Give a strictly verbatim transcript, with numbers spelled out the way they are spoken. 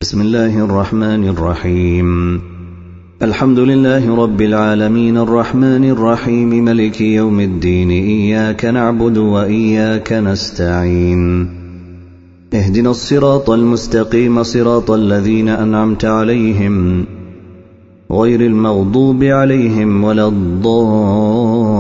بسم الله الرحمن الرحيم. الحمد لله رب العالمين الرحمن الرحيم ملك يوم الدين، إياك نعبد وإياك نستعين، اهدنا الصراط المستقيم صراط الذين أنعمت عليهم غير المغضوب عليهم ولا الضالين.